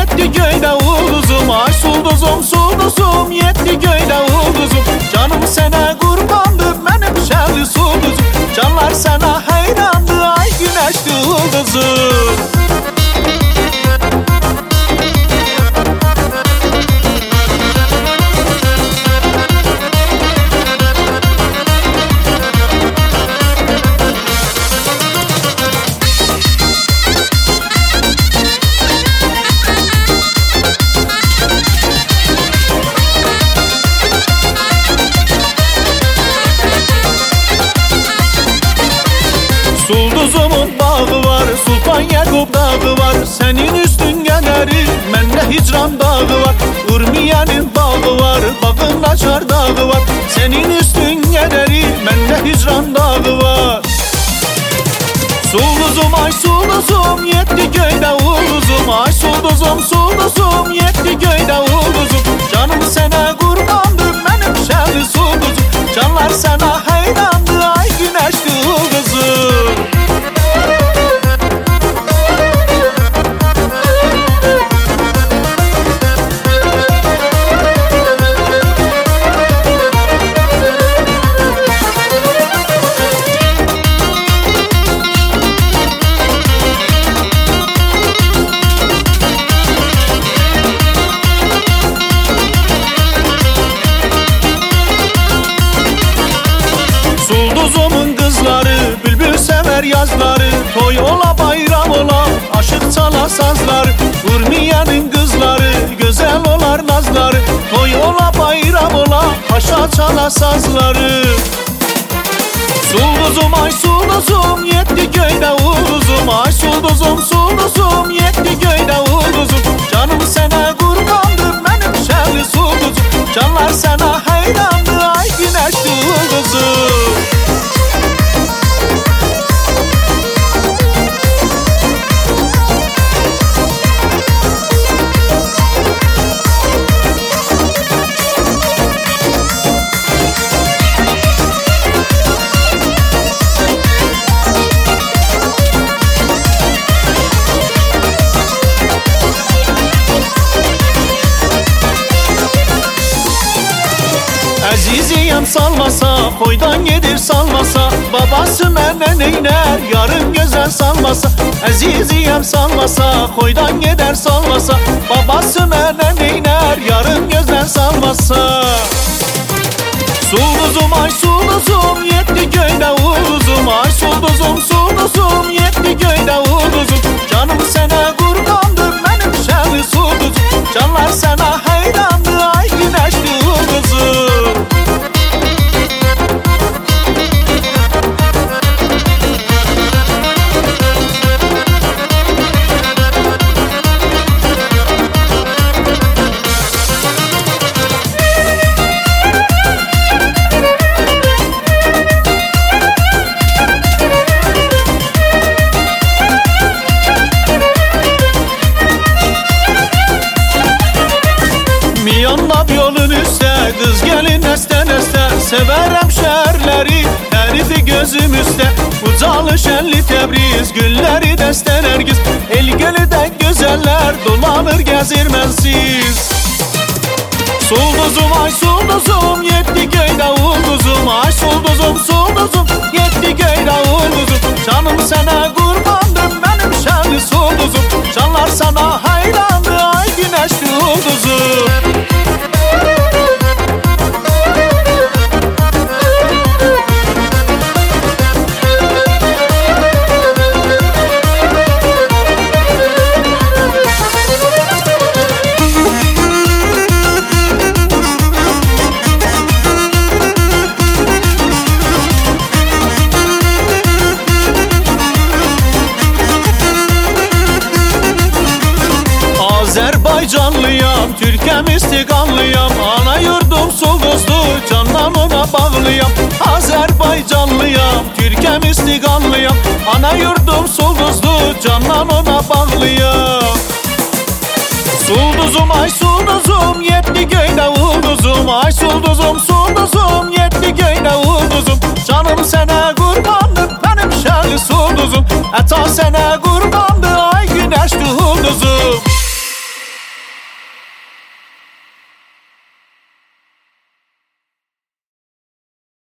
yetti göyde ulduzum. Ay sulduzum sulduzum, yetti göyde ulduzum. Canım sana kurbandır benim şerli sulduzum. Canlar sana hayrandı, ay güneşli ulduzum. Sulduzumun bağı var, Sultan Yakup dağı var. Senin üstün generi, mende hicran dağı var. Urmiye'nin bağı var, bağın açar dağı var. Senin üstün generi, mende hicran dağı var. Sulduzum ay sulduzum, yetti göyde ulduzum. Ay sulduzum sulduzum, yetti göyde ulduzum. Canım sana kurbandır benim şerli sulduzum. Canlar sana hayrandı, ay güneşli ulduzum. Sulduzumun kızları, bülbül sever yazları. Toy ola bayram ola, aşık çala sazları. Urmiye'nin kızları, güzel olar nazları. Toy ola bayram ola, haşa çala sazları. Sulduzum ay sulduzum, yetti göyde ulduzum. Ay sulduzum sulduzum, yetti göyde ulduzum. Canım sana kurbandır benim şerli sulduzum. Canlar sana hayrandı, ay güneşli ulduzum. Aziziyem salmasa, koydan gelir salmasa. Babası menden eyler, yarın güzel salmasa. Aziziyem salmasa, koydan gider salmasa. Babası menden eyler, yarın güzel salmasa. Sulduzum ay sulduzum, yetti göyde ulduzum. Ay sulduzum sulduzum, yetti göyde ulduzum. Canım sana kurbandır benim şerli sulduzum. Canlar sana hayrandı, ay güneşli ulduzum. Miyonlab yolun üstte, kız gelin este neste. Severem şehirleri, eridi gözüm üstte. Ucalı şenli Tebriz, gülleri deste nergiz. El gölüden güzeller, dolanır gezir mensiz. Sulduzum ay sulduzum, yetti göyde ulduzum. Ay sulduzum sulduzum, yetti göyde ulduzum. Canım sana kurbandır benim şerli sulduzum. Canlar sana hayrandı, ay güneşli ulduzum. Azerbaycanlıyam, Türkem istiqanlıyam. Ana yurdum Suluzlu, candan ona bağlıyam. Azerbaycanlıyam, Türkem istiqanlıyam. Ana yurdum Suluzlu, candan ona bağlıyam. Sulduzum ay sulduzum, yetti göyde ulduzum. Ay sulduzum sulduzum, yetti göyde ulduzum. Canım sana